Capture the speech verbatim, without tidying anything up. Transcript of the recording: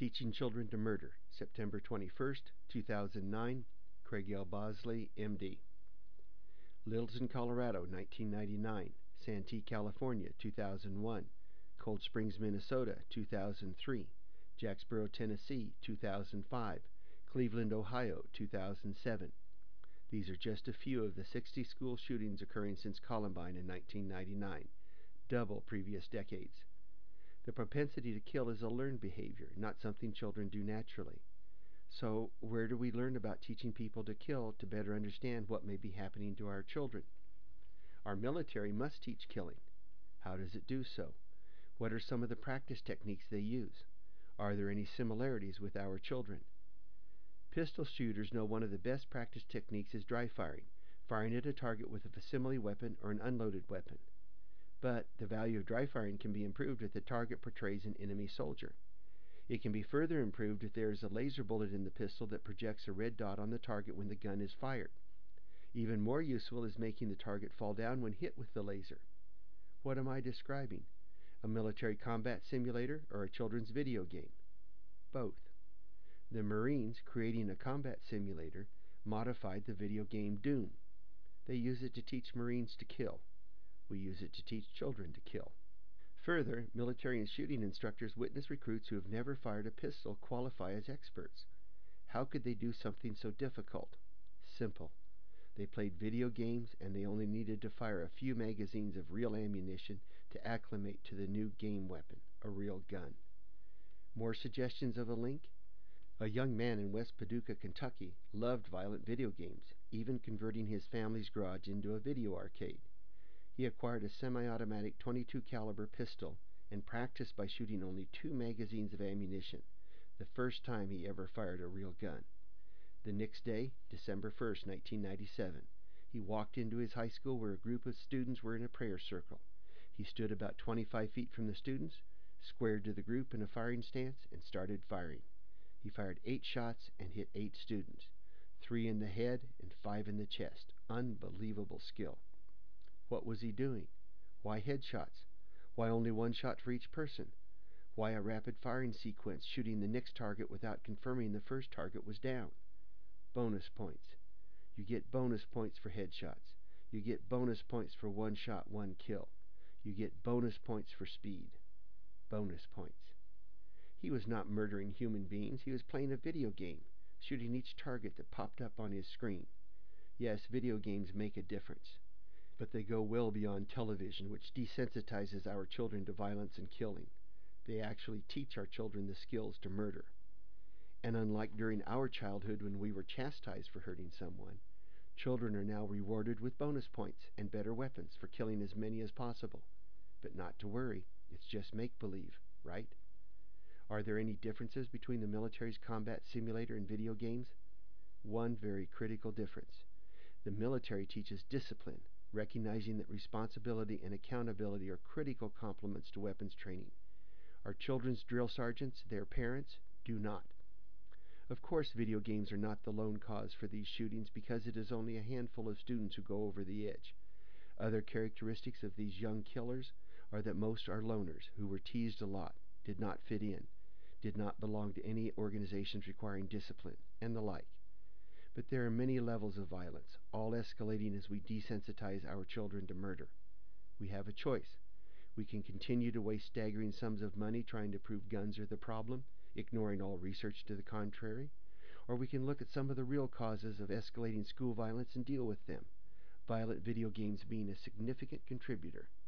Teaching Children to Murder, September twenty-first, two thousand nine, Craig L. Bosley, M D. Littleton, Colorado, nineteen ninety-nine. Santee, California, two thousand one. Cold Springs, Minnesota, two thousand three. Jacksboro, Tennessee, two thousand five. Cleveland, Ohio, two thousand seven. These are just a few of the sixty school shootings occurring since Columbine in nineteen ninety-nine, double previous decades. The propensity to kill is a learned behavior, not something children do naturally. So, where do we learn about teaching people to kill to better understand what may be happening to our children? Our military must teach killing. How does it do so? What are some of the practice techniques they use? Are there any similarities with our children? Pistol shooters know one of the best practice techniques is dry firing, firing at a target with a facsimile weapon or an unloaded weapon. But the value of dry firing can be improved if the target portrays an enemy soldier. It can be further improved if there is a laser bullet in the pistol that projects a red dot on the target when the gun is fired. Even more useful is making the target fall down when hit with the laser. What am I describing? A military combat simulator or a children's video game? Both. The Marines, creating a combat simulator, modified the video game Doom. They use it to teach Marines to kill. We use it to teach children to kill. Further, military and shooting instructors witness recruits who have never fired a pistol qualify as experts. How could they do something so difficult? Simple. They played video games and they only needed to fire a few magazines of real ammunition to acclimate to the new game weapon, a real gun. More suggestions of a link? A young man in West Paducah, Kentucky, loved violent video games, even converting his family's garage into a video arcade. He acquired a semi-automatic twenty-two caliber pistol and practiced by shooting only two magazines of ammunition, the first time he ever fired a real gun. The next day, December first, nineteen ninety-seven, he walked into his high school where a group of students were in a prayer circle. He stood about twenty-five feet from the students, squared to the group in a firing stance, and started firing. He fired eight shots and hit eight students, three in the head and five in the chest. Unbelievable skill. What was he doing? Why headshots? Why only one shot for each person? Why a rapid firing sequence, shooting the next target without confirming the first target was down? Bonus points. You get bonus points for headshots. You get bonus points for one shot, one kill. You get bonus points for speed. Bonus points. He was not murdering human beings. He was playing a video game, shooting each target that popped up on his screen. Yes, video games make a difference, but they go well beyond television, which desensitizes our children to violence and killing. They actually teach our children the skills to murder. And unlike during our childhood when we were chastised for hurting someone, children are now rewarded with bonus points and better weapons for killing as many as possible. But not to worry, it's just make-believe, right? Are there any differences between the military's combat simulator and video games? One very critical difference. The military teaches discipline, recognizing that responsibility and accountability are critical complements to weapons training. Our children's drill sergeants, their parents, do not. Of course, video games are not the lone cause for these shootings because it is only a handful of students who go over the edge. Other characteristics of these young killers are that most are loners who were teased a lot, did not fit in, did not belong to any organizations requiring discipline, and the like. But there are many levels of violence, all escalating as we desensitize our children to murder. We have a choice. We can continue to waste staggering sums of money trying to prove guns are the problem, ignoring all research to the contrary, or we can look at some of the real causes of escalating school violence and deal with them, violent video games being a significant contributor.